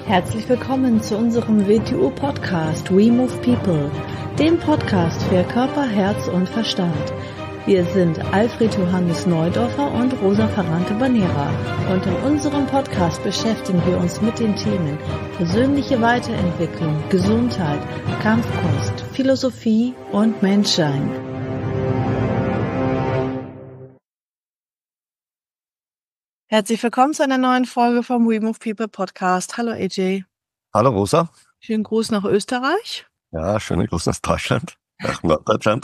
Herzlich willkommen zu unserem WTU-Podcast We Move People, dem Podcast für Körper, Herz und Verstand. Wir sind Alfred Johannes Neudorfer und Rosa Ferrante-Banera und in unserem Podcast beschäftigen wir uns mit den Themen persönliche Weiterentwicklung, Gesundheit, Kampfkunst, Philosophie und Menschsein. Herzlich willkommen zu einer neuen Folge vom We Move People Podcast. Hallo AJ. Hallo Rosa. Schönen Gruß nach Österreich. Ja, schönen Gruß aus Deutschland, nach Norddeutschland.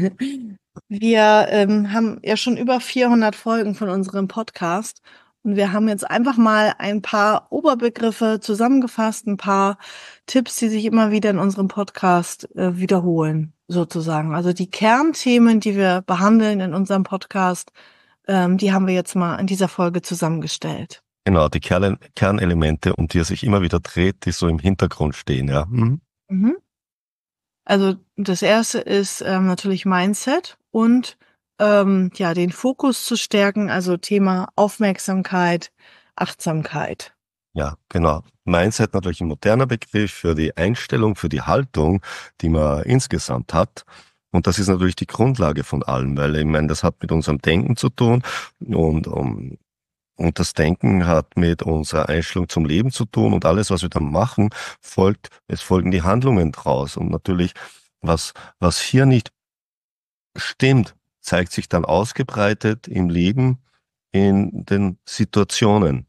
Wir haben ja schon über 400 Folgen von unserem Podcast und wir haben jetzt einfach mal ein paar Oberbegriffe zusammengefasst, ein paar Tipps, die sich immer wieder in unserem Podcast wiederholen, sozusagen. Also die Kernthemen, die wir behandeln in unserem Podcast, die haben wir jetzt mal in dieser Folge zusammengestellt. Genau, die Kernelemente, um die er sich immer wieder dreht, die so im Hintergrund stehen, ja. Mhm. Also das erste ist natürlich Mindset und den Fokus zu stärken, also Thema Aufmerksamkeit, Achtsamkeit. Ja, genau. Mindset natürlich ein moderner Begriff für die Einstellung, für die Haltung, die man insgesamt hat. Und das ist natürlich die Grundlage von allem, weil ich meine, das hat mit unserem Denken zu tun und das Denken hat mit unserer Einstellung zum Leben zu tun und alles, was wir dann machen, es folgen die Handlungen draus. Und natürlich, was hier nicht stimmt, zeigt sich dann ausgebreitet im Leben, in den Situationen.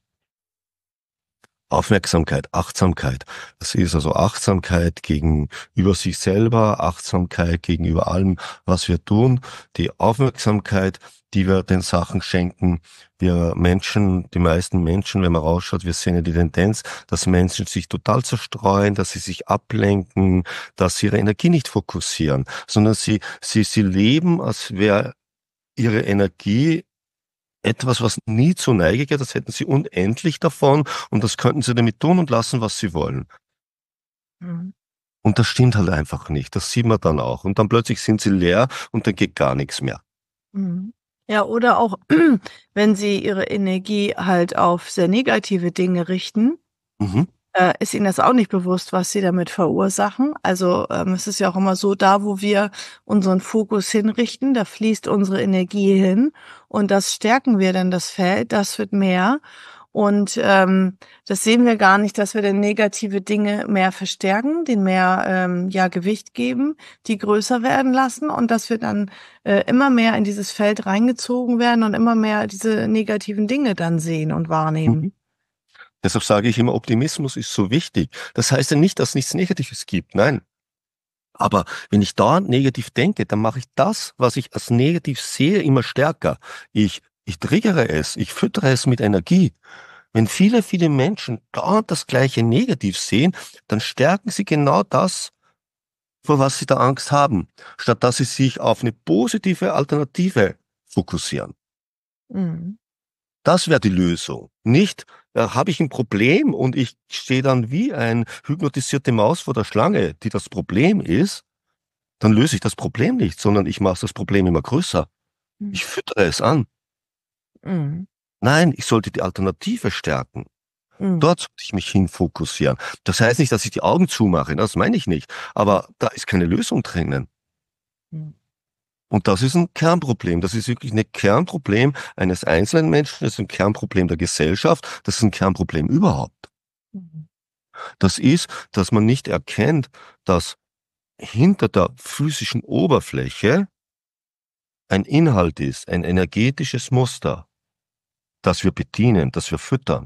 Aufmerksamkeit, Achtsamkeit. Das ist also Achtsamkeit gegenüber sich selber, Achtsamkeit gegenüber allem, was wir tun, die Aufmerksamkeit, die wir den Sachen schenken. Wir Menschen, die meisten Menschen, wenn man rausschaut, wir sehen ja die Tendenz, dass Menschen sich total zerstreuen, dass sie sich ablenken, dass sie ihre Energie nicht fokussieren, sondern sie leben, als wäre ihre Energie etwas, was nie zur Neige geht, das hätten sie unendlich davon und das könnten sie damit tun und lassen, was sie wollen. Mhm. Und das stimmt halt einfach nicht. Das sieht man dann auch. Und dann plötzlich sind sie leer und dann geht gar nichts mehr. Mhm. Ja, oder auch, wenn sie ihre Energie halt auf sehr negative Dinge richten, ist ihnen das auch nicht bewusst, was sie damit verursachen. Also es ist ja auch immer so, da wo wir unseren Fokus hinrichten, da fließt unsere Energie hin und das stärken wir dann das Feld, das wird mehr. Und das sehen wir gar nicht, dass wir dann negative Dinge mehr verstärken, denen mehr Gewicht geben, die größer werden lassen und dass wir dann immer mehr in dieses Feld reingezogen werden und immer mehr diese negativen Dinge dann sehen und wahrnehmen. Deshalb sage ich immer, Optimismus ist so wichtig. Das heißt ja nicht, dass es nichts Negatives gibt. Nein. Aber wenn ich dauernd negativ denke, dann mache ich das, was ich als negativ sehe, immer stärker. Ich triggere es, ich füttere es mit Energie. Wenn viele Menschen dauernd das Gleiche negativ sehen, dann stärken sie genau das, vor was sie da Angst haben, statt dass sie sich auf eine positive Alternative fokussieren. Mhm. Das wäre die Lösung. Nicht, habe ich ein Problem und ich stehe dann wie eine hypnotisierte Maus vor der Schlange, die das Problem ist, dann löse ich das Problem nicht, sondern ich mache das Problem immer größer. Ich füttere es an. Mhm. Nein, ich sollte die Alternative stärken. Mhm. Dort sollte ich mich hinfokussieren. Das heißt nicht, dass ich die Augen zumache, das meine ich nicht. Aber da ist keine Lösung drinnen. Mhm. Und das ist ein Kernproblem. Das ist wirklich ein Kernproblem eines einzelnen Menschen, das ist ein Kernproblem der Gesellschaft, das ist ein Kernproblem überhaupt. Mhm. Das ist, dass man nicht erkennt, dass hinter der physischen Oberfläche ein Inhalt ist, ein energetisches Muster, das wir bedienen, das wir füttern.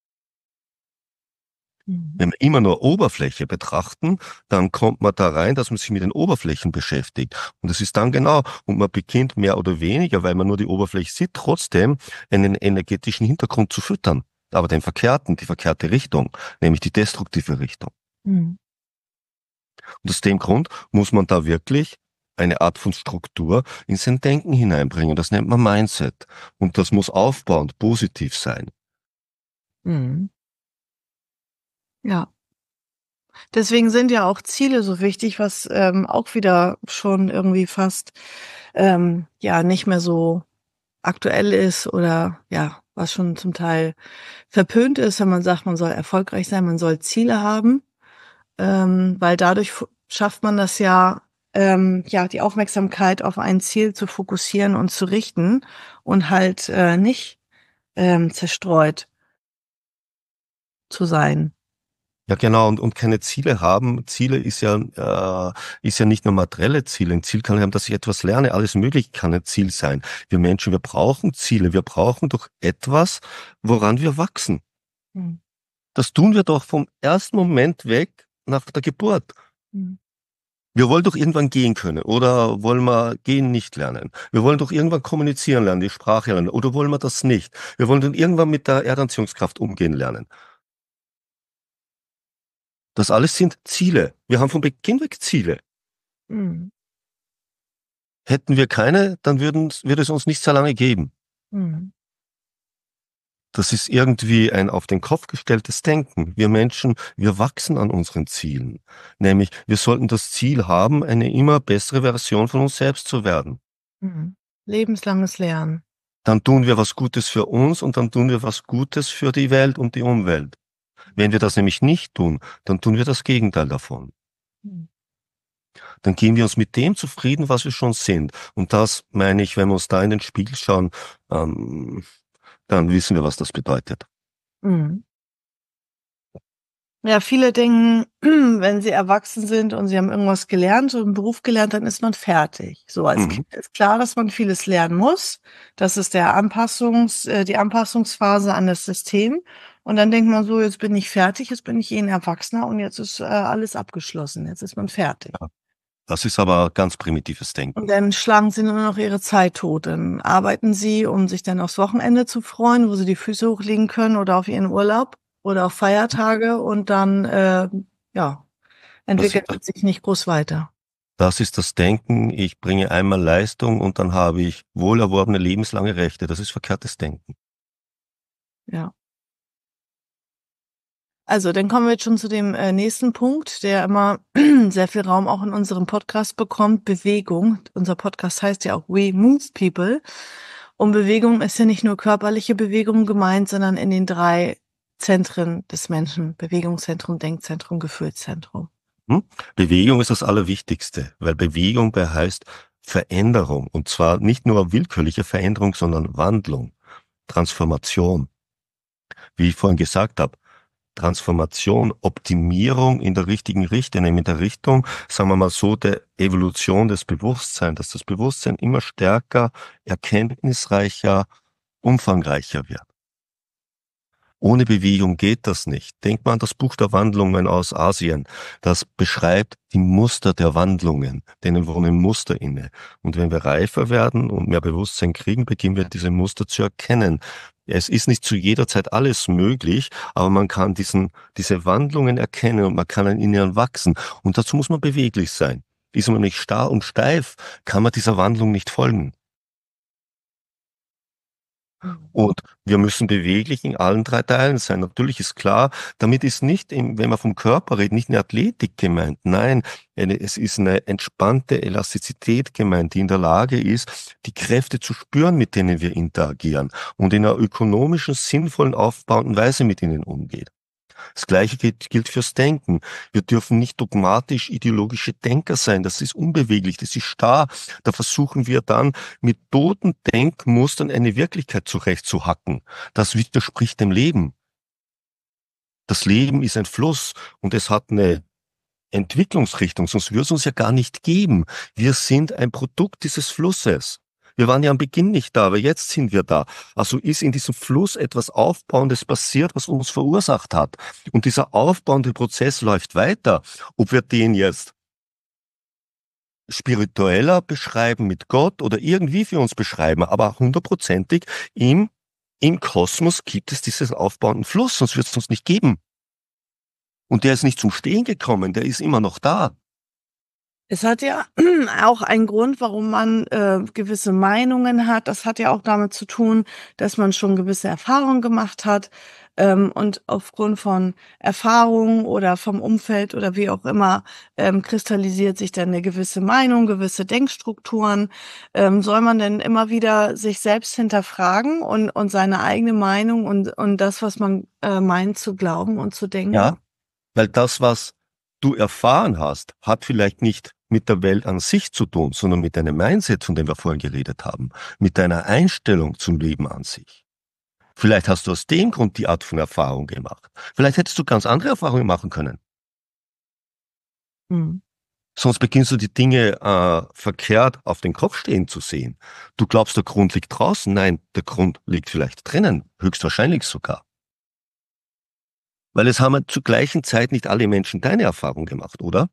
Mhm. Wenn wir immer nur Oberfläche betrachten, dann kommt man da rein, dass man sich mit den Oberflächen beschäftigt. Und das ist dann genau, und man beginnt mehr oder weniger, weil man nur die Oberfläche sieht, trotzdem einen energetischen Hintergrund zu füttern. Aber die verkehrte Richtung, nämlich die destruktive Richtung. Mhm. Und aus dem Grund muss man da wirklich eine Art von Struktur in sein Denken hineinbringen. Das nennt man Mindset. Und das muss aufbauend, positiv sein. Mhm. Ja. Deswegen sind ja auch Ziele so wichtig, was auch wieder schon irgendwie fast nicht mehr so aktuell ist oder was schon zum Teil verpönt ist, wenn man sagt, man soll erfolgreich sein, man soll Ziele haben, weil dadurch schafft man das ja, die Aufmerksamkeit auf ein Ziel zu fokussieren und zu richten und halt nicht zerstreut zu sein. Ja, genau, und keine Ziele haben. Ziele ist ja nicht nur materielle Ziele. Ein Ziel kann haben, dass ich etwas lerne. Alles Mögliche kann ein Ziel sein. Wir Menschen, wir brauchen Ziele. Wir brauchen doch etwas, woran wir wachsen. Hm. Das tun wir doch vom ersten Moment weg nach der Geburt. Hm. Wir wollen doch irgendwann gehen können. Oder wollen wir gehen nicht lernen? Wir wollen doch irgendwann kommunizieren lernen, die Sprache lernen. Oder wollen wir das nicht? Wir wollen dann irgendwann mit der Erdanziehungskraft umgehen lernen. Das alles sind Ziele. Wir haben von Beginn weg Ziele. Mhm. Hätten wir keine, dann würde es uns nicht sehr lange geben. Mhm. Das ist irgendwie ein auf den Kopf gestelltes Denken. Wir Menschen, wir wachsen an unseren Zielen. Nämlich, wir sollten das Ziel haben, eine immer bessere Version von uns selbst zu werden. Mhm. Lebenslanges Lernen. Dann tun wir was Gutes für uns und dann tun wir was Gutes für die Welt und die Umwelt. Wenn wir das nämlich nicht tun, dann tun wir das Gegenteil davon. Mhm. Dann geben wir uns mit dem zufrieden, was wir schon sind. Und das meine ich, wenn wir uns da in den Spiegel schauen, dann wissen wir, was das bedeutet. Mhm. Ja, viele denken, wenn sie erwachsen sind und sie haben irgendwas gelernt, so einen Beruf gelernt, dann ist man fertig. So als Kind ist klar, dass man vieles lernen muss. Das ist die Anpassungsphase an das System. Und dann denkt man so, jetzt bin ich fertig, jetzt bin ich ein Erwachsener und jetzt ist alles abgeschlossen. Jetzt ist man fertig. Ja, das ist aber ganz primitives Denken. Und dann schlagen sie nur noch ihre Zeit tot. Dann arbeiten sie, um sich dann aufs Wochenende zu freuen, wo sie die Füße hochlegen können oder auf ihren Urlaub oder auf Feiertage und dann entwickelt es sich nicht groß weiter. Das ist das Denken, ich bringe einmal Leistung und dann habe ich wohlerworbene lebenslange Rechte. Das ist verkehrtes Denken. Ja. Also, dann kommen wir jetzt schon zu dem nächsten Punkt, der immer sehr viel Raum auch in unserem Podcast bekommt, Bewegung. Unser Podcast heißt ja auch We Move People. Und Bewegung ist ja nicht nur körperliche Bewegung gemeint, sondern in den 3 Zentren des Menschen. Bewegungszentrum, Denkzentrum, Gefühlszentrum. Bewegung ist das Allerwichtigste, weil Bewegung heißt Veränderung. Und zwar nicht nur willkürliche Veränderung, sondern Wandlung, Transformation. Wie ich vorhin gesagt habe, Transformation, Optimierung in der richtigen Richtung, nämlich in der Richtung, sagen wir mal so, der Evolution des Bewusstseins, dass das Bewusstsein immer stärker, erkenntnisreicher, umfangreicher wird. Ohne Bewegung geht das nicht. Denkt man an das Buch der Wandlungen aus Asien. Das beschreibt die Muster der Wandlungen, denen wohnen Muster inne. Und wenn wir reifer werden und mehr Bewusstsein kriegen, beginnen wir diese Muster zu erkennen. Es ist nicht zu jeder Zeit alles möglich, aber man kann diese Wandlungen erkennen und man kann in ihnen wachsen. Und dazu muss man beweglich sein. Ist man nicht starr und steif, kann man dieser Wandlung nicht folgen. Und wir müssen beweglich in allen 3 Teilen sein. Natürlich ist klar, damit ist nicht, wenn man vom Körper redet, nicht eine Athletik gemeint. Nein, es ist eine entspannte Elastizität gemeint, die in der Lage ist, die Kräfte zu spüren, mit denen wir interagieren und in einer ökonomischen, sinnvollen, aufbauenden Weise mit ihnen umgeht. Das Gleiche gilt fürs Denken. Wir dürfen nicht dogmatisch ideologische Denker sein. Das ist unbeweglich, das ist starr. Da versuchen wir dann mit toten Denkmustern eine Wirklichkeit zurechtzuhacken. Das widerspricht dem Leben. Das Leben ist ein Fluss und es hat eine Entwicklungsrichtung, sonst würde es uns ja gar nicht geben. Wir sind ein Produkt dieses Flusses. Wir waren ja am Beginn nicht da, aber jetzt sind wir da. Also ist in diesem Fluss etwas Aufbauendes passiert, was uns verursacht hat. Und dieser aufbauende Prozess läuft weiter. Ob wir den jetzt spiritueller beschreiben mit Gott oder irgendwie für uns beschreiben, aber 100%ig im Kosmos gibt es diesen aufbauenden Fluss, sonst wird es uns nicht geben. Und der ist nicht zum Stehen gekommen, der ist immer noch da. Es hat ja auch einen Grund, warum man gewisse Meinungen hat. Das hat ja auch damit zu tun, dass man schon gewisse Erfahrungen gemacht hat. Und aufgrund von Erfahrungen oder vom Umfeld oder wie auch immer kristallisiert sich dann eine gewisse Meinung, gewisse Denkstrukturen. Soll man denn immer wieder sich selbst hinterfragen und seine eigene Meinung und das, was man meint, zu glauben und zu denken? Ja, weil das, was du erfahren hast, hat vielleicht nicht mit der Welt an sich zu tun, sondern mit deinem Mindset, von dem wir vorhin geredet haben, mit deiner Einstellung zum Leben an sich. Vielleicht hast du aus dem Grund die Art von Erfahrung gemacht. Vielleicht hättest du ganz andere Erfahrungen machen können. Hm. Sonst beginnst du die Dinge verkehrt auf den Kopf stehen zu sehen. Du glaubst, der Grund liegt draußen. Nein, der Grund liegt vielleicht drinnen, höchstwahrscheinlich sogar. Weil es haben zur gleichen Zeit nicht alle Menschen deine Erfahrung gemacht, oder?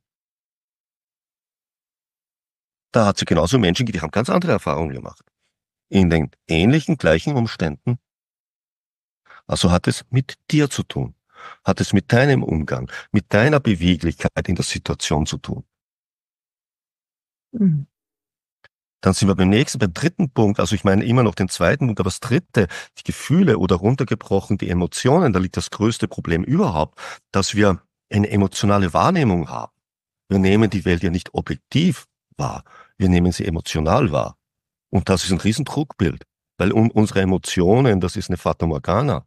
Da hat es ja genauso Menschen, die haben ganz andere Erfahrungen gemacht. In den ähnlichen, gleichen Umständen. Also hat es mit dir zu tun. Hat es mit deinem Umgang, mit deiner Beweglichkeit in der Situation zu tun. Hm. Dann sind wir beim dritten Punkt, also ich meine immer noch den zweiten Punkt, aber das dritte, die Gefühle oder runtergebrochen die Emotionen, da liegt das größte Problem überhaupt, dass wir eine emotionale Wahrnehmung haben. Wir nehmen die Welt ja nicht objektiv wahr, wir nehmen sie emotional wahr. Und das ist ein Riesendruckbild, weil unsere Emotionen, das ist eine Fata Morgana.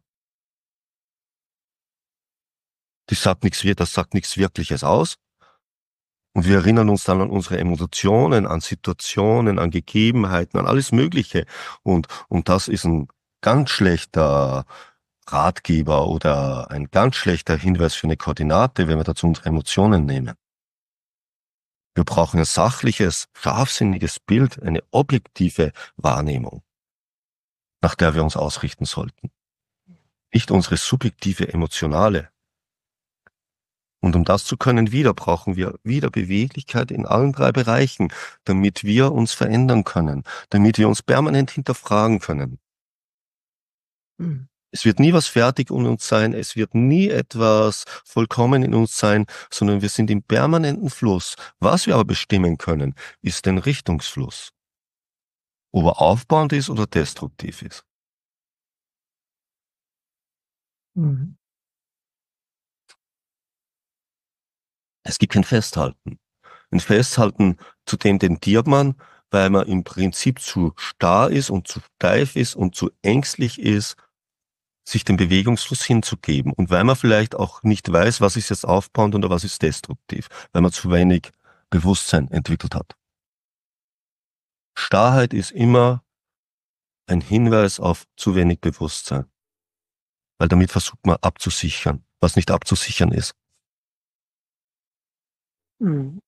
Das sagt nichts Wirkliches aus. Und wir erinnern uns dann an unsere Emotionen, an Situationen, an Gegebenheiten, an alles Mögliche. Und das ist ein ganz schlechter Ratgeber oder ein ganz schlechter Hinweis für eine Koordinate, wenn wir dazu unsere Emotionen nehmen. Wir brauchen ein sachliches, scharfsinniges Bild, eine objektive Wahrnehmung, nach der wir uns ausrichten sollten. Nicht unsere subjektive, emotionale. Und um das zu können, brauchen wir wieder Beweglichkeit in allen drei Bereichen, damit wir uns verändern können, damit wir uns permanent hinterfragen können. Hm. Es wird nie was fertig in uns sein, es wird nie etwas vollkommen in uns sein, sondern wir sind im permanenten Fluss. Was wir aber bestimmen können, ist den Richtungsfluss. Ob er aufbauend ist oder destruktiv ist. Hm. Es gibt kein Festhalten. Ein Festhalten, zu dem tendiert man, weil man im Prinzip zu starr ist und zu steif ist und zu ängstlich ist, sich dem Bewegungsfluss hinzugeben. Und weil man vielleicht auch nicht weiß, was ist jetzt aufbauend oder was ist destruktiv, weil man zu wenig Bewusstsein entwickelt hat. Starrheit ist immer ein Hinweis auf zu wenig Bewusstsein, weil damit versucht man abzusichern, was nicht abzusichern ist. Hm.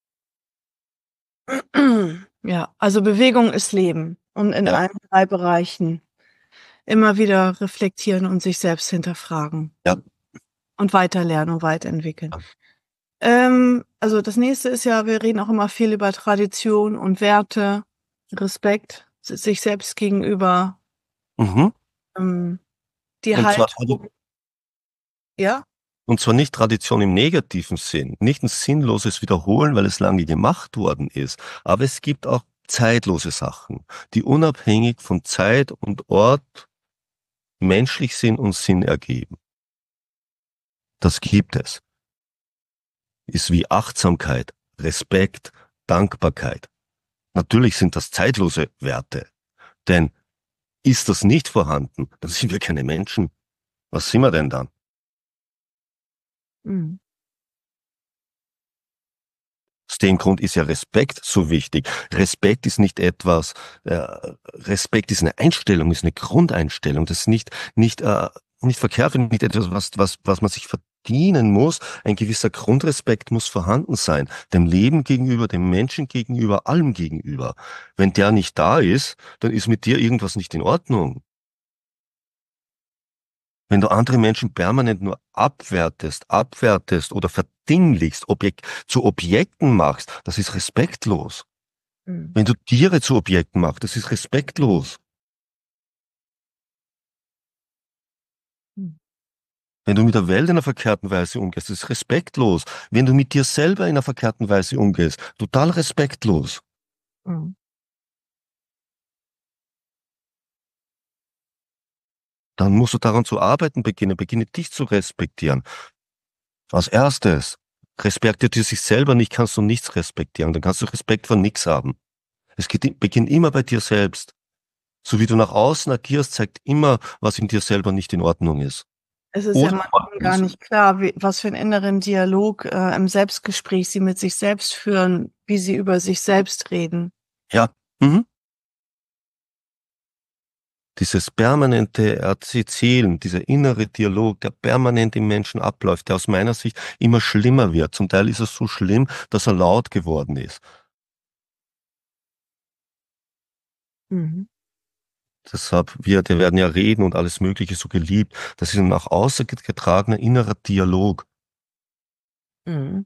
Ja, also Bewegung ist Leben und in Ja, allen drei Bereichen immer wieder reflektieren und sich selbst hinterfragen ja. und weiterlernen und weiterentwickeln. Ja. Also das nächste ist ja, wir reden auch immer viel über Tradition und Werte, Respekt, sich selbst gegenüber, Mhm. die Und zwar, Haltung, ja? und zwar nicht Tradition im negativen Sinn, nicht ein sinnloses Wiederholen, weil es lange gemacht worden ist, aber es gibt auch zeitlose Sachen, die unabhängig von Zeit und Ort menschlich sind und Sinn ergeben. Das gibt es. Ist wie Achtsamkeit, Respekt, Dankbarkeit. Natürlich sind das zeitlose Werte, denn ist das nicht vorhanden, dann sind wir keine Menschen. Was sind wir denn dann? Mhm. Aus dem Grund ist ja Respekt so wichtig. Respekt ist nicht etwas, Respekt ist eine Einstellung, ist eine Grundeinstellung. Das ist nicht verkehrt, nicht etwas, was man sich verdienen muss. Ein gewisser Grundrespekt muss vorhanden sein. Dem Leben gegenüber, dem Menschen gegenüber, allem gegenüber. Wenn der nicht da ist, dann ist mit dir irgendwas nicht in Ordnung. Wenn du andere Menschen permanent nur abwertest oder verdinglichst, zu Objekten machst, das ist respektlos. Mhm. Wenn du Tiere zu Objekten machst, das ist respektlos. Mhm. Wenn du mit der Welt in einer verkehrten Weise umgehst, das ist respektlos. Wenn du mit dir selber in einer verkehrten Weise umgehst, total respektlos. Mhm. Dann musst du daran zu arbeiten beginnen, beginne dich zu respektieren. Als erstes, respektiert dir sich selber nicht, kannst du nichts respektieren, dann kannst du Respekt vor nichts haben. Beginnt immer bei dir selbst. So wie du nach außen agierst, zeigt immer, was in dir selber nicht in Ordnung ist. Es ist ja Oder manchmal gar nicht klar, was für einen inneren Dialog im Selbstgespräch sie mit sich selbst führen, wie sie über sich selbst reden. ja, dieses permanente Erzählen, dieser innere Dialog, der permanent im Menschen abläuft, der aus meiner Sicht immer schlimmer wird. Zum Teil ist es so schlimm, dass er laut geworden ist. Mhm. Deshalb, wir werden ja reden und alles Mögliche so geliebt. Das ist ein nach außen getragener innerer Dialog. Mhm.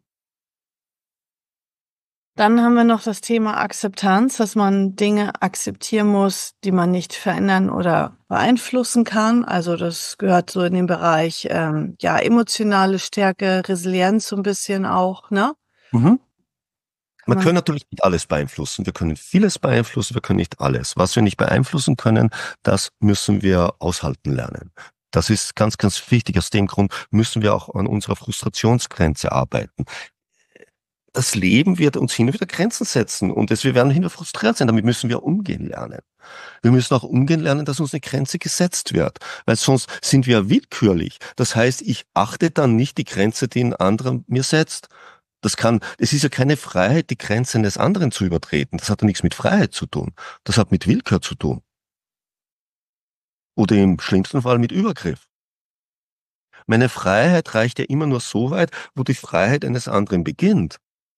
Dann haben wir noch das Thema Akzeptanz, dass man Dinge akzeptieren muss, die man nicht verändern oder beeinflussen kann. Also das gehört so in den Bereich ja emotionale Stärke, Resilienz so ein bisschen auch, ne? Mhm. Kann Wir man. können natürlich nicht alles beeinflussen. Wir können vieles beeinflussen, wir können nicht alles. Was wir nicht beeinflussen können, das müssen wir aushalten lernen. Das ist ganz, ganz wichtig. Aus dem Grund müssen wir auch an unserer Frustrationsgrenze arbeiten. Das Leben wird uns hin und wieder Grenzen setzen und wir werden hin und wieder frustriert sein. Damit müssen wir umgehen lernen. Wir müssen auch umgehen lernen, dass uns eine Grenze gesetzt wird, weil sonst sind wir willkürlich. Das heißt, ich achte dann nicht die Grenze, die ein anderer mir setzt. Es ist ja keine Freiheit, die Grenze eines anderen zu übertreten. Das hat ja nichts mit Freiheit zu tun. Das hat mit Willkür zu tun. Oder im schlimmsten Fall mit Übergriff. Meine Freiheit reicht ja immer nur so weit, wo die Freiheit eines anderen beginnt.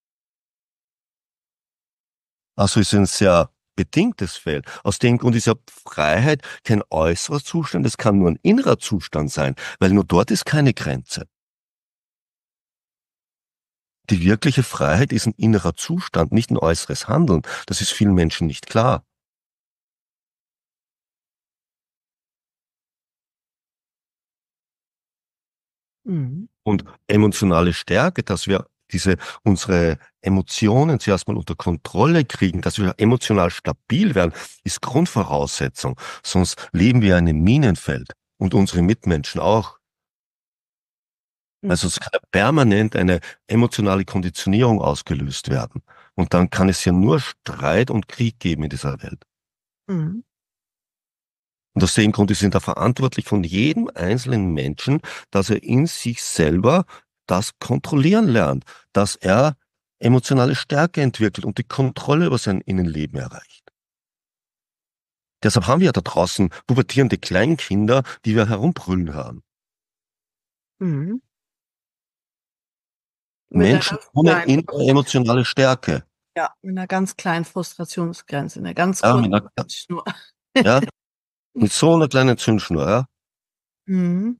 Also ist es ein sehr bedingtes Feld. Aus dem Grund ist ja Freiheit kein äußerer Zustand, es kann nur ein innerer Zustand sein, weil nur dort ist keine Grenze. Die wirkliche Freiheit ist ein innerer Zustand, nicht ein äußeres Handeln. Das ist vielen Menschen nicht klar. Mhm. Und emotionale Stärke, dass wir unsere Emotionen zuerst mal unter Kontrolle kriegen, dass wir emotional stabil werden, ist Grundvoraussetzung. Sonst leben wir in einem Minenfeld und unsere Mitmenschen auch. Mhm. Also es kann ja permanent eine emotionale Konditionierung ausgelöst werden. Und dann kann es ja nur Streit und Krieg geben in dieser Welt. Mhm. Und aus dem Grund ist es da verantwortlich von jedem einzelnen Menschen, dass er in sich selber das kontrollieren lernt, dass er emotionale Stärke entwickelt und die Kontrolle über sein Innenleben erreicht. Deshalb haben wir ja da draußen pubertierende Kleinkinder, die wir herumbrüllen hören. Mhm. Mit einer Menschen ganz ohne kleinen, innere emotionale Stärke. ja, mit einer ganz kleinen Frustrationsgrenze, einer ganz Ja, kurzen Schnur. ja, mit so einer kleinen Zündschnur, ja. Mhm.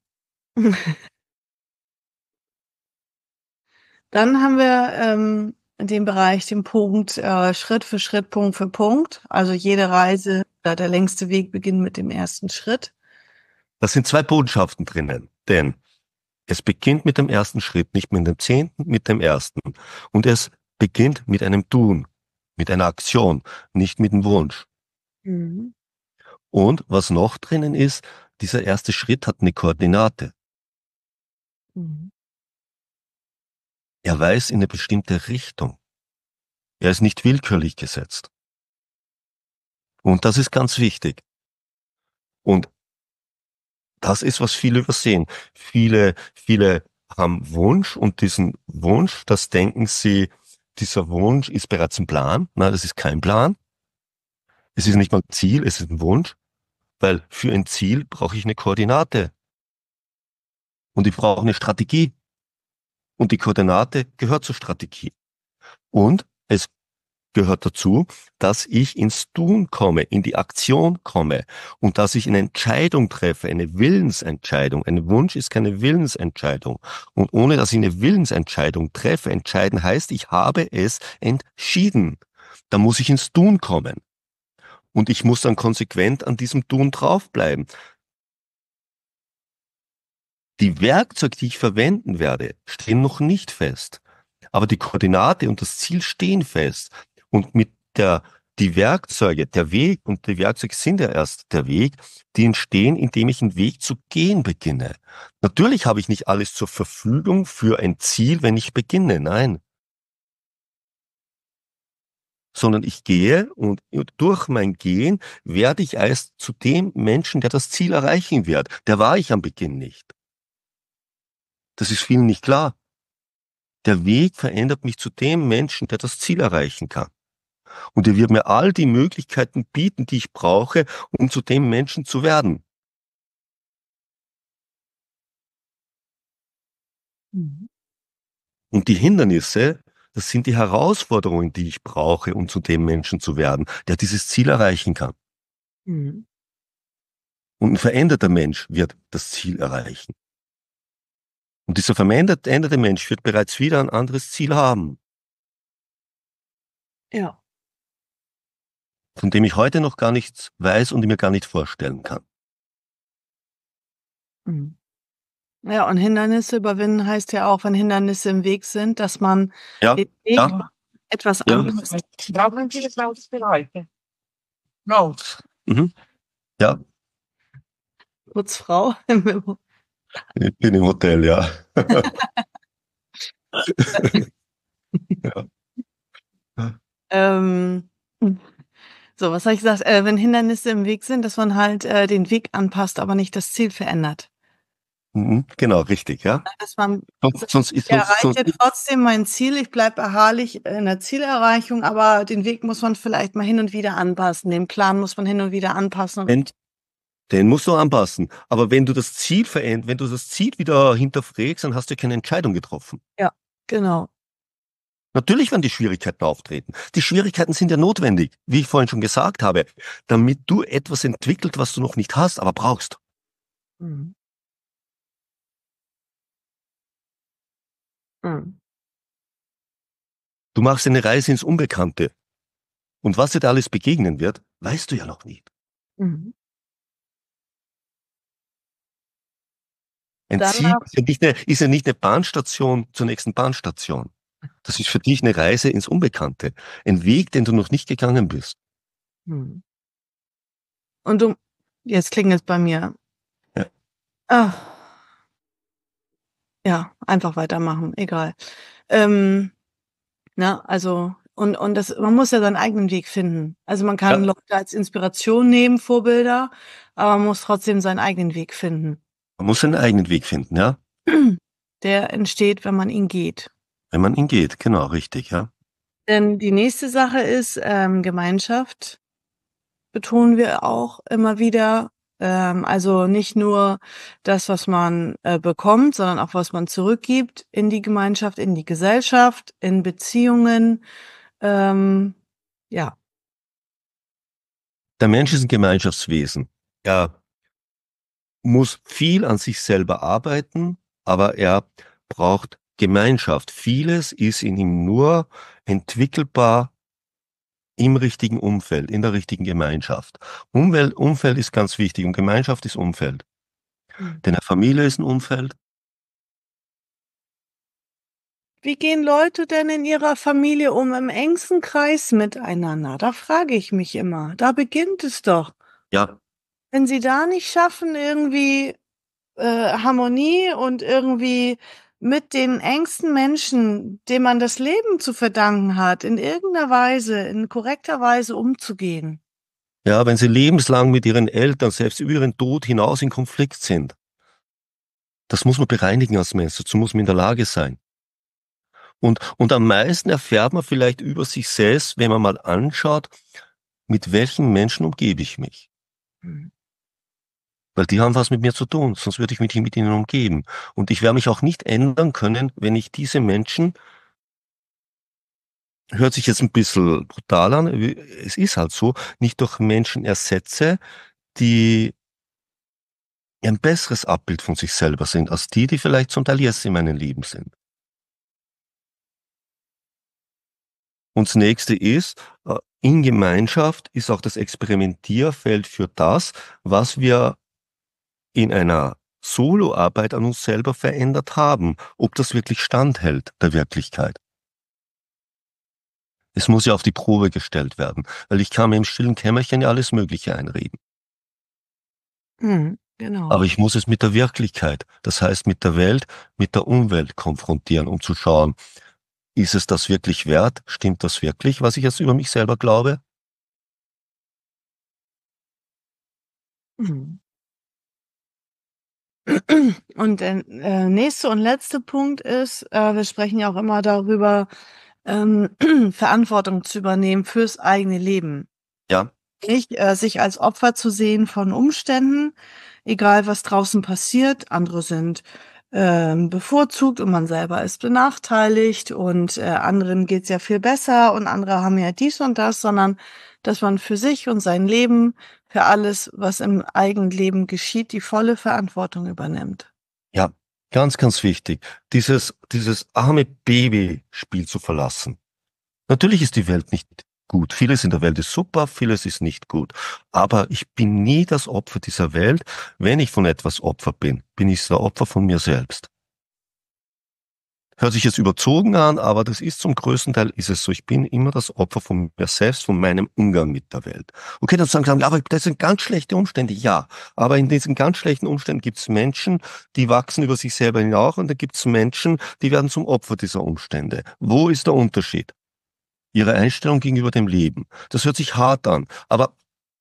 Dann haben wir in dem Bereich den Punkt Schritt für Schritt, Punkt für Punkt. Also jede Reise oder der längste Weg beginnt mit dem ersten Schritt. Da sind zwei Botschaften drinnen, denn es beginnt mit dem ersten Schritt, nicht mit dem 10., mit dem ersten. Und es beginnt mit einem Tun, mit einer Aktion, nicht mit dem Wunsch. Mhm. Und was noch drinnen ist, dieser erste Schritt hat eine Koordinate. Mhm. Er weist in eine bestimmte Richtung. Er ist nicht willkürlich gesetzt. Und das ist ganz wichtig. Und das ist, was viele übersehen. Viele haben Wunsch und diesen Wunsch, das denken sie, dieser Wunsch ist bereits ein Plan. Nein, das ist kein Plan. Es ist nicht mal ein Ziel, es ist ein Wunsch, weil für ein Ziel brauche ich eine Koordinate und ich brauche eine Strategie und die Koordinate gehört zur Strategie. Und es gehört dazu, dass ich ins Tun komme, in die Aktion komme und dass ich eine Entscheidung treffe, eine Willensentscheidung. Ein Wunsch ist keine Willensentscheidung. Und ohne dass ich eine Willensentscheidung treffe, entscheiden heißt, ich habe es entschieden. Da muss ich ins Tun kommen. Und ich muss dann konsequent an diesem Tun draufbleiben. Die Werkzeuge, die ich verwenden werde, stehen noch nicht fest. Aber die Koordinate und das Ziel stehen fest. Und die Werkzeuge, der Weg, und die Werkzeuge sind ja erst der Weg, die entstehen, indem ich einen Weg zu gehen beginne. Natürlich habe ich nicht alles zur Verfügung für ein Ziel, wenn ich beginne. Nein. Sondern ich gehe und durch mein Gehen werde ich erst zu dem Menschen, der das Ziel erreichen wird. Der war ich am Beginn nicht. Das ist vielen nicht klar. Der Weg verändert mich zu dem Menschen, der das Ziel erreichen kann. Und er wird mir all die Möglichkeiten bieten, die ich brauche, um zu dem Menschen zu werden. Mhm. Und die Hindernisse, das sind die Herausforderungen, die ich brauche, um zu dem Menschen zu werden, der dieses Ziel erreichen kann. Mhm. Und ein veränderter Mensch wird das Ziel erreichen. Und dieser veränderte Mensch wird bereits wieder ein anderes Ziel haben, Ja. von dem ich heute noch gar nichts weiß und mir gar nicht vorstellen kann. Mhm. Ja, und Hindernisse überwinden heißt ja auch, wenn Hindernisse im Weg sind, dass man Ja, den Weg ja, etwas ja. anderes. Brauchen Sie das Lautbereiche? Laut. Mhm. Ja, Putzfrau. ich bin im Hotel, ja. Ja. ähm, so, was habe ich gesagt? Wenn Hindernisse im Weg sind, dass man halt den Weg anpasst, aber nicht das Ziel verändert. Mhm, genau, richtig, ja. Dass man Sonst ich erreiche trotzdem mein Ziel, ich bleibe beharrlich in der Zielerreichung, aber den Weg muss man vielleicht mal hin und wieder anpassen. Den Plan muss man hin und wieder anpassen. Den musst du anpassen. Aber wenn du das Ziel wenn du das Ziel wieder hinterfragst, dann hast du keine Entscheidung getroffen. Ja, genau. Natürlich werden die Schwierigkeiten auftreten. Die Schwierigkeiten sind ja notwendig, wie ich vorhin schon gesagt habe, damit du etwas entwickelt, was du noch nicht hast, aber brauchst. Mhm. Mhm. Du machst eine Reise ins Unbekannte. Und was dir da alles begegnen wird, weißt du ja noch nicht. Mhm. Ein Ziel ist ja nicht eine Bahnstation zur nächsten Bahnstation. Das ist für dich eine Reise ins Unbekannte. Ein Weg, den du noch nicht gegangen bist. Mhm. Und jetzt klingelt es bei mir. Ja. Ah. Ja, einfach weitermachen, egal. Also, und man muss ja seinen eigenen Weg finden. Also man kann Ja. Leute als Inspiration nehmen, Vorbilder, aber man muss trotzdem seinen eigenen Weg finden. Man muss seinen eigenen Weg finden, ja. Der entsteht, wenn man ihn geht. Wenn man ihn geht, genau, richtig, ja. Denn die nächste Sache ist, Gemeinschaft betonen wir auch immer wieder. Also nicht nur das, was man bekommt, sondern auch was man zurückgibt in die Gemeinschaft, in die Gesellschaft, in Beziehungen. Ja. Der Mensch ist ein Gemeinschaftswesen. Er muss viel an sich selber arbeiten, aber er braucht Gemeinschaft. Vieles ist in ihm nur entwickelbar im richtigen Umfeld, in der richtigen Gemeinschaft. Umfeld ist ganz wichtig und Gemeinschaft ist Umfeld. Denn eine Familie ist ein Umfeld. Wie gehen Leute denn in ihrer Familie im engsten Kreis miteinander? Da frage ich mich immer. Da beginnt es doch. Ja, Wenn sie da nicht schaffen, irgendwie Harmonie und irgendwie mit den engsten Menschen, denen man das Leben zu verdanken hat, in irgendeiner Weise, in korrekter Weise umzugehen. ja, wenn sie lebenslang mit ihren Eltern, selbst über ihren Tod hinaus in Konflikt sind. Das muss man bereinigen als Mensch, dazu muss man in der Lage sein. Und am meisten erfährt man vielleicht über sich selbst, wenn man mal anschaut, mit welchen Menschen umgebe ich mich. Mhm. Weil die haben was mit mir zu tun, sonst würde ich mich nicht mit ihnen umgeben. Und ich werde mich auch nicht ändern können, wenn ich diese Menschen, hört sich jetzt ein bisschen brutal an, es ist halt so, nicht durch Menschen ersetze, die ein besseres Abbild von sich selber sind, als die vielleicht zum Teil jetzt in meinem Leben sind. Und das nächste ist, in Gemeinschaft ist auch das Experimentierfeld für das, was wir in einer Soloarbeit an uns selber verändert haben, ob das wirklich standhält der Wirklichkeit. Es muss ja auf die Probe gestellt werden, weil ich kann mir im stillen Kämmerchen ja alles Mögliche einreden. Genau. Aber ich muss es mit der Wirklichkeit, das heißt mit der Welt, mit der Umwelt konfrontieren, um zu schauen, ist es das wirklich wert? Stimmt das wirklich, was ich jetzt über mich selber glaube? Mhm. Und der nächste und letzte Punkt ist, wir sprechen ja auch immer darüber, Verantwortung zu übernehmen fürs eigene Leben. Ja, Nicht, sich als Opfer zu sehen von Umständen, egal was draußen passiert. Andere sind bevorzugt und man selber ist benachteiligt und anderen geht's ja viel besser und andere haben ja dies und das, sondern dass man für sich und sein Leben, für alles, was im eigenen Leben geschieht, die volle Verantwortung übernimmt. ja, ganz, ganz wichtig, dieses arme Babyspiel zu verlassen. Natürlich ist die Welt nicht gut. Vieles in der Welt ist super, vieles ist nicht gut. Aber ich bin nie das Opfer dieser Welt. Wenn ich von etwas Opfer bin, bin ich das Opfer von mir selbst. Hört sich jetzt überzogen an, aber das ist zum größten Teil ist es so. Ich bin immer das Opfer von mir selbst, von meinem Umgang mit der Welt. Okay, dann sagen sie, aber das sind ganz schlechte Umstände. Ja, aber in diesen ganz schlechten Umständen gibt es Menschen, die wachsen über sich selber hinaus und da gibt es Menschen, die werden zum Opfer dieser Umstände. Wo ist der Unterschied? Ihre Einstellung gegenüber dem Leben. Das hört sich hart an, aber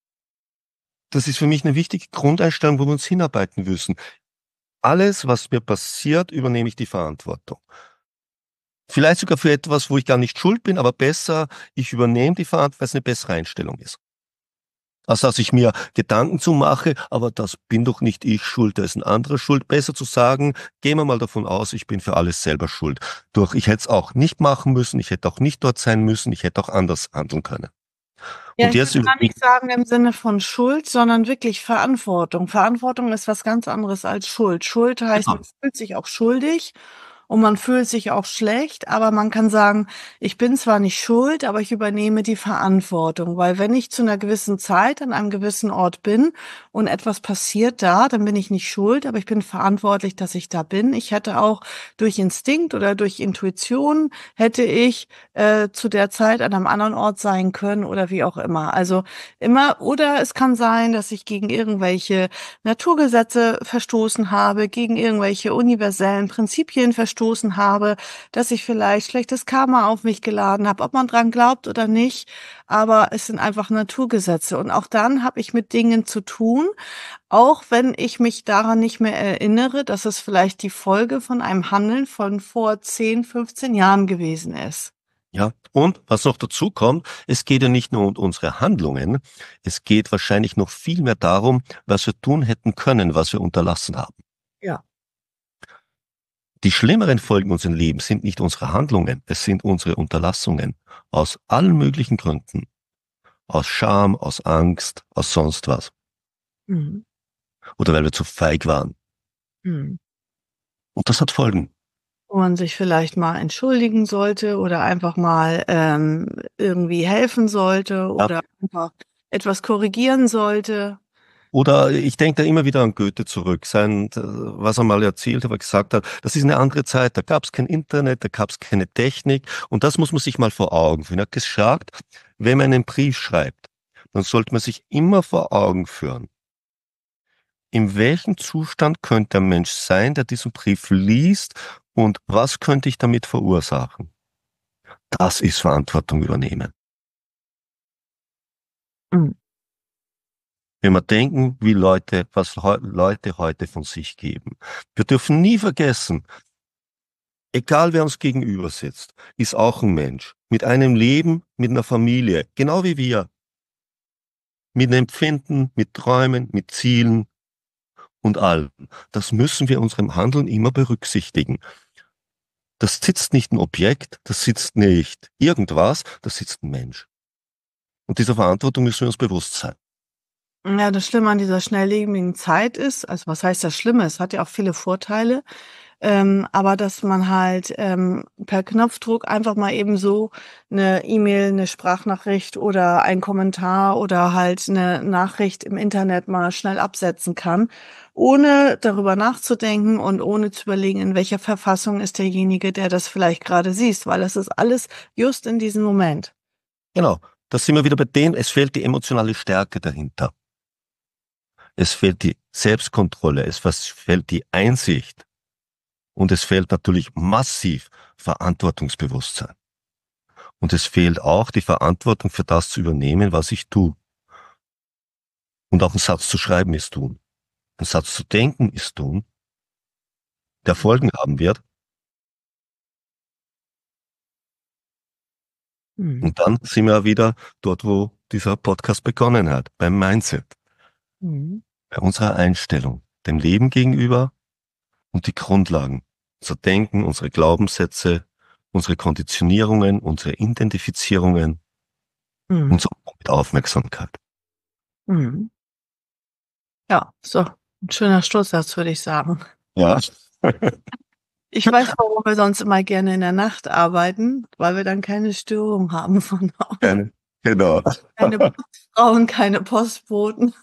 das ist für mich eine wichtige Grundeinstellung, wo wir uns hinarbeiten müssen. Alles, was mir passiert, übernehme ich die Verantwortung. Vielleicht sogar für etwas, wo ich gar nicht schuld bin, aber besser, ich übernehme die Verantwortung, weil es eine bessere Einstellung ist. Als dass ich mir Gedanken zu mache, aber das bin doch nicht ich schuld, da ist ein anderer schuld. Besser zu sagen, gehen wir mal davon aus, ich bin für alles selber schuld. Ich hätte es auch nicht machen müssen, ich hätte auch nicht dort sein müssen, ich hätte auch anders handeln können. Ja, Und ich jetzt würde gar nicht sagen im Sinne von Schuld, sondern wirklich Verantwortung. Verantwortung ist was ganz anderes als Schuld. Schuld heißt, man fühlt sich auch schuldig und man fühlt sich auch schlecht, aber man kann sagen, ich bin zwar nicht schuld, aber ich übernehme die Verantwortung, weil wenn ich zu einer gewissen Zeit an einem gewissen Ort bin und etwas passiert da, dann bin ich nicht schuld, aber ich bin verantwortlich, dass ich da bin. Ich hätte auch durch Instinkt oder durch Intuition hätte ich zu der Zeit an einem anderen Ort sein können oder wie auch immer. Also immer, oder es kann sein, dass ich gegen irgendwelche Naturgesetze verstoßen habe, gegen irgendwelche universellen Prinzipien verstoßen habe, dass ich vielleicht schlechtes Karma auf mich geladen habe, ob man dran glaubt oder nicht. Aber es sind einfach Naturgesetze. Und auch dann habe ich mit Dingen zu tun, auch wenn ich mich daran nicht mehr erinnere, dass es vielleicht die Folge von einem Handeln von vor 10, 15 Jahren gewesen ist. Ja, und was noch dazu kommt, es geht ja nicht nur um unsere Handlungen, es geht wahrscheinlich noch viel mehr darum, was wir tun hätten können, was wir unterlassen haben. Ja. Die schlimmeren Folgen unseres Lebens sind nicht unsere Handlungen, es sind unsere Unterlassungen. Aus allen möglichen Gründen. Aus Scham, aus Angst, aus sonst was. Mhm. Oder weil wir zu feig waren. Mhm. Und das hat Folgen. Wo man sich vielleicht mal entschuldigen sollte oder einfach mal irgendwie helfen sollte Ja. oder einfach etwas korrigieren sollte. Oder ich denke da immer wieder an Goethe zurück, was er mal erzählt hat, was er gesagt hat, das ist eine andere Zeit, da gab es kein Internet, da gab es keine Technik und das muss man sich mal vor Augen führen. Er hat gesagt, wenn man einen Brief schreibt, dann sollte man sich immer vor Augen führen, in welchem Zustand könnte ein Mensch sein, der diesen Brief liest und was könnte ich damit verursachen? Das ist Verantwortung übernehmen. Mhm. Wenn wir denken, was Leute heute von sich geben. Wir dürfen nie vergessen, egal wer uns gegenüber sitzt, ist auch ein Mensch. Mit einem Leben, mit einer Familie, genau wie wir. Mit einem Empfinden, mit Träumen, mit Zielen und allem. Das müssen wir in unserem Handeln immer berücksichtigen. Das sitzt nicht ein Objekt, das sitzt nicht irgendwas, das sitzt ein Mensch. Und dieser Verantwortung müssen wir uns bewusst sein. Ja, das Schlimme an dieser schnelllebigen Zeit ist, also was heißt das Schlimme? Es hat ja auch viele Vorteile. aber dass man halt per Knopfdruck einfach mal eben so eine E-Mail, eine Sprachnachricht oder ein Kommentar oder halt eine Nachricht im Internet mal schnell absetzen kann, ohne darüber nachzudenken und ohne zu überlegen, in welcher Verfassung ist derjenige, der das vielleicht gerade sieht, weil das ist alles just in diesem Moment. Genau, da sind wir wieder bei dem, es fehlt die emotionale Stärke dahinter. Es fehlt die Selbstkontrolle, es fehlt die Einsicht und es fehlt natürlich massiv Verantwortungsbewusstsein. Und es fehlt auch die Verantwortung für das zu übernehmen, was ich tue. Und auch einen Satz zu schreiben ist tun. Ein Satz zu denken ist tun, der Folgen haben wird. Und dann sind wir wieder dort, wo dieser Podcast begonnen hat, beim Mindset. Bei unserer Einstellung, dem Leben gegenüber und die Grundlagen. Unser Denken, unsere Glaubenssätze, unsere Konditionierungen, unsere Identifizierungen, unser Umgang mit Aufmerksamkeit. Ja, so ein schöner Schlusssatz, würde ich sagen. Ja. Ich weiß, warum wir sonst immer gerne in der Nacht arbeiten, weil wir dann keine Störung haben von außen. Genau. Keine Putzfrauen, keine Postboten.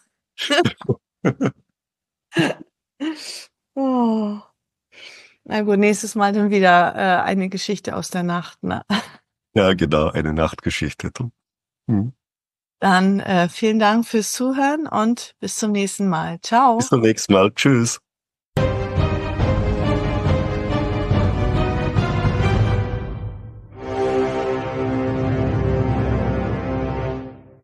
Oh. Na gut, nächstes Mal dann wieder eine Geschichte aus der Nacht, ne? Ja, genau, eine Nachtgeschichte. Dann vielen Dank fürs Zuhören und bis zum nächsten Mal. Ciao. Bis zum nächsten Mal. Tschüss.